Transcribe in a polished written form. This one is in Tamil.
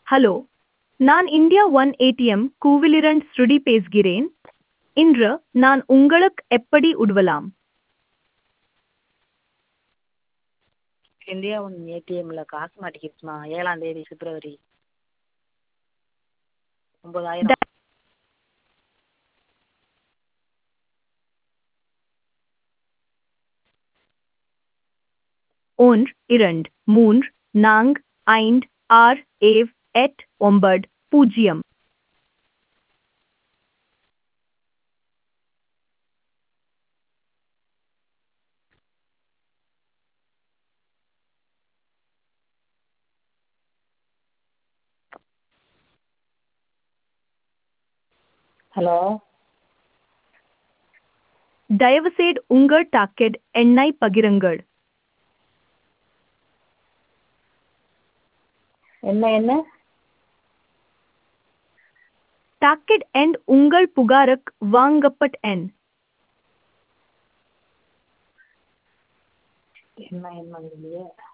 ஹலோ, நான் இந்தியா ஒன் ஏடிஎம் கூவிலிரண்ட் ஸ்ருடி பேசுகிறேன். இன்று நான் உங்களுக்கு எப்படி உதவலாம்? இந்தியா ஒன் ஏடிஎம்ல காசு மாட்டிக்கிடுச்சுமா. 7ஆம் தேதி பிப்ரவரி 9000. ஒன்று இரண்டு மூன்று நான்கு ஐந்து ஆறு ஏழு எட்டு ஒன்பது பூஜ்ஜியம். ஹலோ, தயவுசெய்து உங்கள் டாக்கெட் எண்ணை பகிருங்கள். என்ன டாக்கெட் எண் உங்கள் புகாருக்கு வாங்கப்பட்ட எண். என்ன இல்லையே.